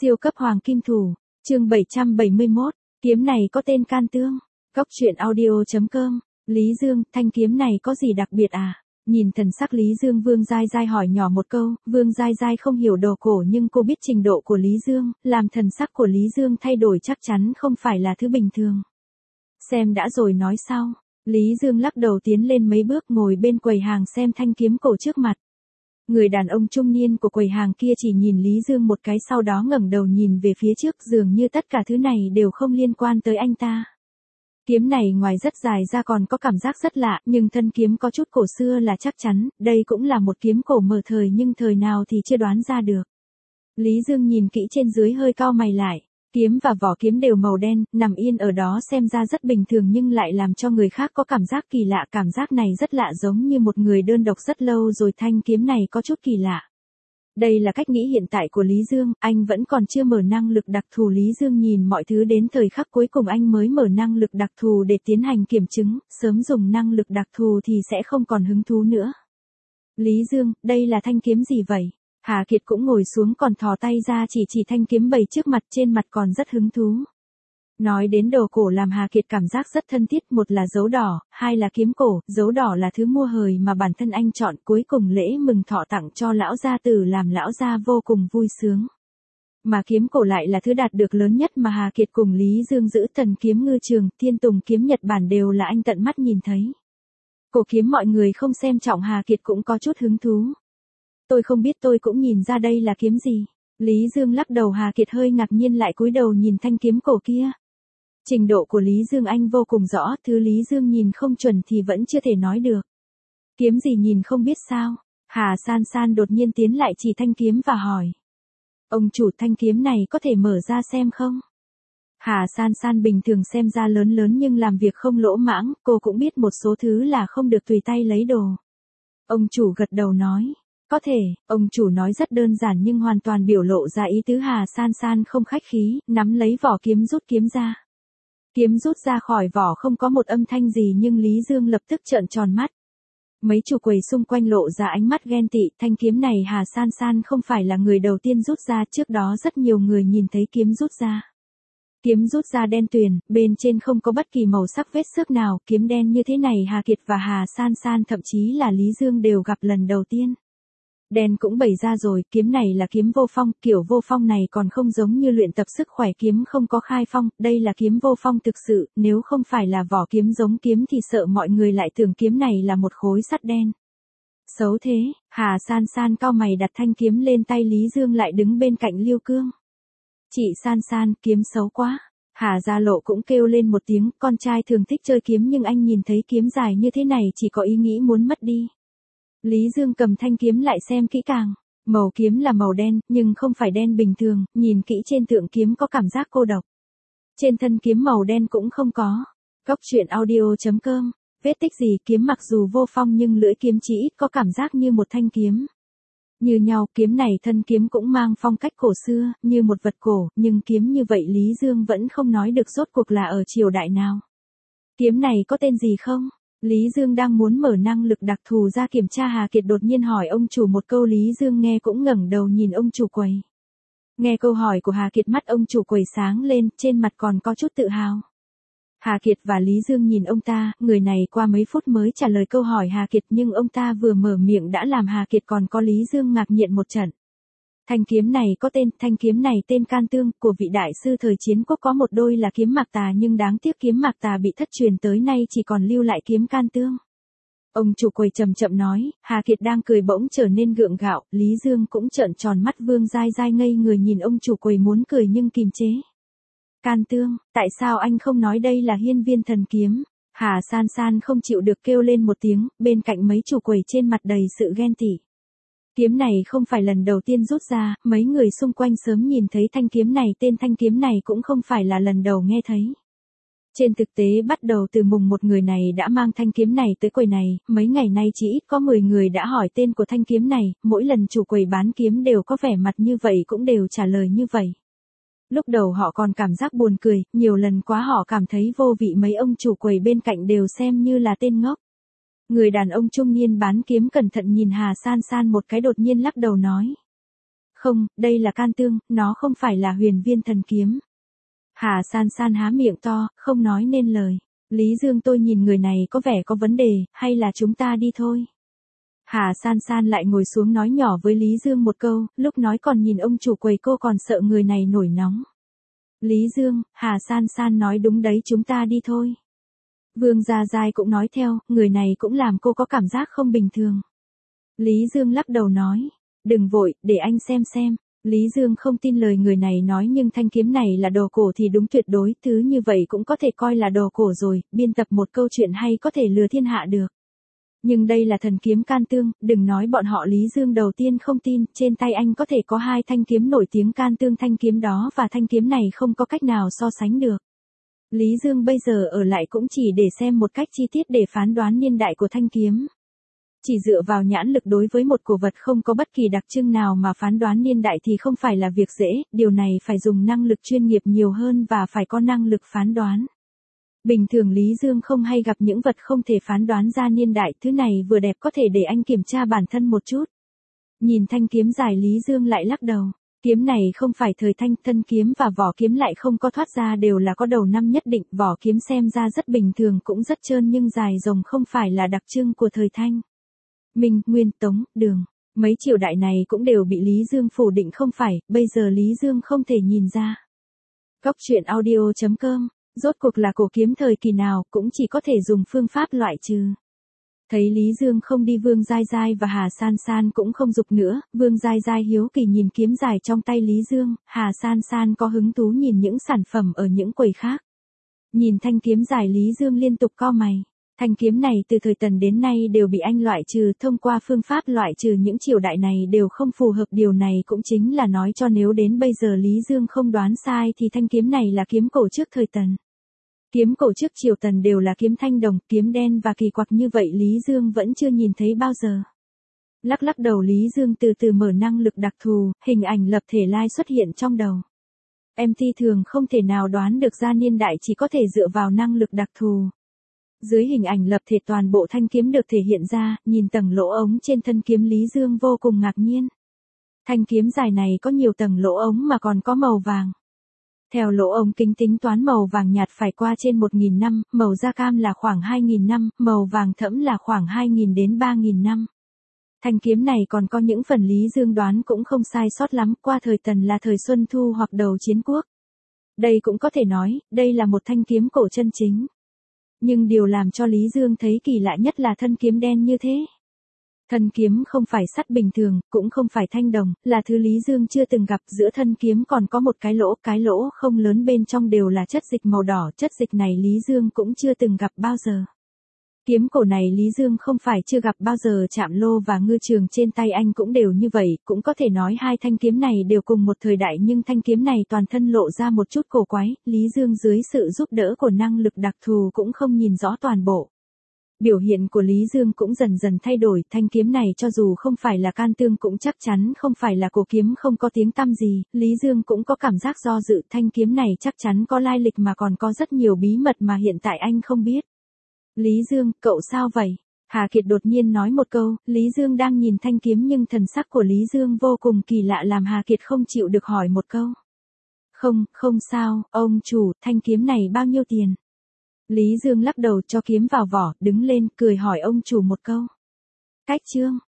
Siêu cấp hoàng kim thủ, chương 771, kiếm này có tên Can Tương. Góc truyện audio.com, Lý Dương, thanh kiếm này có gì đặc biệt à? Nhìn thần sắc Lý Dương, Vương Giai Giai hỏi nhỏ một câu. Vương Giai Giai không hiểu đồ cổ nhưng cô biết trình độ của Lý Dương, làm thần sắc của Lý Dương thay đổi chắc chắn không phải là thứ bình thường. Xem đã rồi nói sau. Lý Dương lắc đầu tiến lên mấy bước ngồi bên quầy hàng xem thanh kiếm cổ trước mặt. Người đàn ông trung niên của quầy hàng kia chỉ nhìn Lý Dương một cái sau đó ngẩng đầu nhìn về phía trước, dường như tất cả thứ này đều không liên quan tới anh ta. Kiếm này ngoài rất dài ra còn có cảm giác rất lạ, nhưng thân kiếm có chút cổ xưa là chắc chắn, đây cũng là một kiếm cổ mở thời nhưng thời nào thì chưa đoán ra được. Lý Dương nhìn kỹ trên dưới hơi cau mày lại. Kiếm và vỏ kiếm đều màu đen, nằm yên ở đó xem ra rất bình thường nhưng lại làm cho người khác có cảm giác kỳ lạ. Cảm giác này rất lạ, giống như một người đơn độc rất lâu rồi. Thanh kiếm này có chút kỳ lạ. Đây là cách nghĩ hiện tại của Lý Dương, anh vẫn còn chưa mở năng lực đặc thù. Lý Dương nhìn mọi thứ đến thời khắc cuối cùng anh mới mở năng lực đặc thù để tiến hành kiểm chứng, sớm dùng năng lực đặc thù thì sẽ không còn hứng thú nữa. Lý Dương, đây là thanh kiếm gì vậy? Hà Kiệt cũng ngồi xuống còn thò tay ra chỉ thanh kiếm bày trước mặt, trên mặt còn rất hứng thú. Nói đến đồ cổ làm Hà Kiệt cảm giác rất thân thiết, một là dấu đỏ, hai là kiếm cổ. Dấu đỏ là thứ mua hời mà bản thân anh chọn, cuối cùng lễ mừng thọ tặng cho lão gia tử làm lão gia vô cùng vui sướng. Mà kiếm cổ lại là thứ đạt được lớn nhất mà Hà Kiệt cùng Lý Dương giữ. Thần kiếm ngư trường, thiên tùng kiếm Nhật Bản đều là anh tận mắt nhìn thấy. Cổ kiếm mọi người không xem trọng, Hà Kiệt cũng có chút hứng thú. Tôi không biết, tôi cũng nhìn ra đây là kiếm gì. Lý Dương lắc đầu. Hà Kiệt hơi ngạc nhiên lại cúi đầu nhìn thanh kiếm cổ kia. Trình độ của Lý Dương anh vô cùng rõ, thứ Lý Dương nhìn không chuẩn thì vẫn chưa thể nói được. Kiếm gì nhìn không biết sao? Hà San San đột nhiên tiến lại chỉ thanh kiếm và hỏi. Ông chủ, thanh kiếm này có thể mở ra xem không? Hà San San bình thường xem ra lớn lớn nhưng làm việc không lỗ mãng, cô cũng biết một số thứ là không được tùy tay lấy đồ. Ông chủ gật đầu nói. Có thể, ông chủ nói rất đơn giản nhưng hoàn toàn biểu lộ ra ý tứ. Hà San San không khách khí, nắm lấy vỏ kiếm rút kiếm ra. Kiếm rút ra khỏi vỏ không có một âm thanh gì nhưng Lý Dương lập tức trợn tròn mắt. Mấy chủ quầy xung quanh lộ ra ánh mắt ghen tị. Thanh kiếm này Hà San San không phải là người đầu tiên rút ra, trước đó rất nhiều người nhìn thấy kiếm rút ra. Kiếm rút ra đen tuyền, bên trên không có bất kỳ màu sắc vết xước nào. Kiếm đen như thế này Hà Kiệt và Hà San San thậm chí là Lý Dương đều gặp lần đầu tiên. Đen cũng bày ra rồi, kiếm này là kiếm vô phong, kiểu vô phong này còn không giống như luyện tập sức khỏe kiếm không có khai phong, đây là kiếm vô phong thực sự, nếu không phải là vỏ kiếm giống kiếm thì sợ mọi người lại tưởng kiếm này là một khối sắt đen. Xấu thế, Hà San San cau mày đặt thanh kiếm lên tay. Lý Dương lại đứng bên cạnh Lưu Cương. Chị San San, kiếm xấu quá. Hà Gia Lộ cũng kêu lên một tiếng, con trai thường thích chơi kiếm nhưng anh nhìn thấy kiếm dài như thế này chỉ có ý nghĩ muốn mất đi. Lý Dương cầm thanh kiếm lại xem kỹ càng. Màu kiếm là màu đen, nhưng không phải đen bình thường, nhìn kỹ trên tượng kiếm có cảm giác cô độc. Trên thân kiếm màu đen cũng không có. Góc truyện audio.com, vết tích gì? Kiếm mặc dù vô phong nhưng lưỡi kiếm chỉ ít có cảm giác như một thanh kiếm. Như nhau, kiếm này thân kiếm cũng mang phong cách cổ xưa, như một vật cổ, nhưng kiếm như vậy Lý Dương vẫn không nói được rốt cuộc là ở triều đại nào. Kiếm này có tên gì không? Lý Dương đang muốn mở năng lực đặc thù ra kiểm tra, Hà Kiệt đột nhiên hỏi ông chủ một câu. Lý Dương nghe cũng ngẩng đầu nhìn ông chủ quầy. Nghe câu hỏi của Hà Kiệt mắt ông chủ quầy sáng lên, trên mặt còn có chút tự hào. Hà Kiệt và Lý Dương nhìn ông ta, người này qua mấy phút mới trả lời câu hỏi Hà Kiệt nhưng ông ta vừa mở miệng đã làm Hà Kiệt còn có Lý Dương ngạc nhiên một trận. Thanh kiếm này có tên, thanh kiếm này tên Can Tương, của vị đại sư thời chiến quốc có một đôi là kiếm Mạc Tà nhưng đáng tiếc kiếm Mạc Tà bị thất truyền tới nay chỉ còn lưu lại kiếm Can Tương. Ông chủ quầy chậm chậm nói. Hà Kiệt đang cười bỗng trở nên gượng gạo, Lý Dương cũng trợn tròn mắt. Vương Giai Giai ngây người nhìn ông chủ quầy muốn cười nhưng kìm chế. Can Tương, tại sao anh không nói đây là hiên viên thần kiếm? Hà San San không chịu được kêu lên một tiếng, bên cạnh mấy chủ quầy trên mặt đầy sự ghen tị. Kiếm này không phải lần đầu tiên rút ra, mấy người xung quanh sớm nhìn thấy thanh kiếm này, tên thanh kiếm này cũng không phải là lần đầu nghe thấy. Trên thực tế bắt đầu từ mùng một người này đã mang thanh kiếm này tới quầy này, mấy ngày nay chỉ ít có 10 người đã hỏi tên của thanh kiếm này, mỗi lần chủ quầy bán kiếm đều có vẻ mặt như vậy cũng đều trả lời như vậy. Lúc đầu họ còn cảm giác buồn cười, nhiều lần quá họ cảm thấy vô vị, mấy ông chủ quầy bên cạnh đều xem như là tên ngốc. Người đàn ông trung niên bán kiếm cẩn thận nhìn Hà San San một cái đột nhiên lắc đầu nói. Không, đây là can tương, nó không phải là huyền viên thần kiếm. Hà San San há miệng to, không nói nên lời. Lý Dương, tôi nhìn người này có vẻ có vấn đề, hay là chúng ta đi thôi. Hà San San lại ngồi xuống nói nhỏ với Lý Dương một câu, lúc nói còn nhìn ông chủ quầy, cô còn sợ người này nổi nóng. Lý Dương, Hà San San nói đúng đấy, chúng ta đi thôi. Vương Gia Giai cũng nói theo, người này cũng làm cô có cảm giác không bình thường. Lý Dương lắc đầu nói, đừng vội, để anh xem. Lý Dương không tin lời người này nói, nhưng thanh kiếm này là đồ cổ thì đúng tuyệt đối, thứ như vậy cũng có thể coi là đồ cổ rồi, biên tập một câu chuyện hay có thể lừa thiên hạ được. Nhưng đây là thần kiếm can tương, đừng nói bọn họ. Lý Dương đầu tiên không tin, trên tay anh có thể có 2 thanh kiếm nổi tiếng can tương, thanh kiếm đó và thanh kiếm này không có cách nào so sánh được. Lý Dương bây giờ ở lại cũng chỉ để xem một cách chi tiết để phán đoán niên đại của thanh kiếm. Chỉ dựa vào nhãn lực đối với một cổ vật không có bất kỳ đặc trưng nào mà phán đoán niên đại thì không phải là việc dễ, điều này phải dùng năng lực chuyên nghiệp nhiều hơn và phải có năng lực phán đoán. Bình thường Lý Dương không hay gặp những vật không thể phán đoán ra niên đại, thứ này vừa đẹp có thể để anh kiểm tra bản thân một chút. Nhìn thanh kiếm dài, Lý Dương lại lắc đầu. Kiếm này không phải thời Thanh, thân kiếm và vỏ kiếm lại không có thoát ra, đều là có đầu năm nhất định, vỏ kiếm xem ra rất bình thường cũng rất trơn nhưng dài rồng không phải là đặc trưng của thời Thanh. Minh, Nguyên, Tống, Đường, mấy triều đại này cũng đều bị Lý Dương phủ định không phải, bây giờ Lý Dương không thể nhìn ra. Góc truyện audio.com, rốt cuộc là cổ kiếm thời kỳ nào, cũng chỉ có thể dùng phương pháp loại trừ. Thấy Lý Dương không đi, Vương Giai Giai và Hà San San cũng không giục nữa, Vương Giai Giai hiếu kỳ nhìn kiếm dài trong tay Lý Dương, Hà San San có hứng thú nhìn những sản phẩm ở những quầy khác. Nhìn thanh kiếm dài, Lý Dương liên tục cau mày. Thanh kiếm này từ thời Tần đến nay đều bị anh loại trừ, thông qua phương pháp loại trừ những triều đại này đều không phù hợp, điều này cũng chính là nói cho nếu đến bây giờ Lý Dương không đoán sai thì thanh kiếm này là kiếm cổ trước thời Tần. Kiếm cổ trước triều Tần đều là kiếm thanh đồng, kiếm đen và kỳ quặc như vậy Lý Dương vẫn chưa nhìn thấy bao giờ. Lắc đầu, Lý Dương từ từ mở năng lực đặc thù, hình ảnh lập thể lai xuất hiện trong đầu. Em thi thường không thể nào đoán được ra niên đại, chỉ có thể dựa vào năng lực đặc thù. Dưới hình ảnh lập thể toàn bộ thanh kiếm được thể hiện ra, nhìn tầng lỗ ống trên thân kiếm Lý Dương vô cùng ngạc nhiên. Thanh kiếm dài này có nhiều tầng lỗ ống mà còn có màu vàng. Theo lỗ ống kính tính toán màu vàng nhạt phải qua trên 1.000 năm, màu da cam là khoảng 2.000 năm, màu vàng thẫm là khoảng 2.000 đến 3.000 năm. Thanh kiếm này còn có những phần Lý Dương đoán cũng không sai sót lắm, qua thời Tần là thời Xuân Thu hoặc đầu chiến quốc. Đây cũng có thể nói, đây là một thanh kiếm cổ chân chính. Nhưng điều làm cho Lý Dương thấy kỳ lạ nhất là thân kiếm đen như thế. Thân kiếm không phải sắt bình thường, cũng không phải thanh đồng, là thứ Lý Dương chưa từng gặp, giữa thân kiếm còn có một cái lỗ không lớn, bên trong đều là chất dịch màu đỏ, chất dịch này Lý Dương cũng chưa từng gặp bao giờ. Kiếm cổ này Lý Dương không phải chưa gặp bao giờ, Trạm Lô và Ngư Trường trên tay anh cũng đều như vậy, cũng có thể nói 2 thanh kiếm này đều cùng một thời đại, nhưng thanh kiếm này toàn thân lộ ra một chút cổ quái, Lý Dương dưới sự giúp đỡ của năng lực đặc thù cũng không nhìn rõ toàn bộ. Biểu hiện của Lý Dương cũng dần dần thay đổi, thanh kiếm này cho dù không phải là can tương cũng chắc chắn không phải là cổ kiếm không có tiếng tăm gì, Lý Dương cũng có cảm giác do dự, thanh kiếm này chắc chắn có lai lịch mà còn có rất nhiều bí mật mà hiện tại anh không biết. Lý Dương, cậu sao vậy? Hà Kiệt đột nhiên nói một câu, Lý Dương đang nhìn thanh kiếm nhưng thần sắc của Lý Dương vô cùng kỳ lạ làm Hà Kiệt không chịu được hỏi một câu. Không sao, ông chủ, thanh kiếm này bao nhiêu tiền? Lý Dương lắc đầu cho kiếm vào vỏ, đứng lên, cười hỏi ông chủ một câu. Cách chương.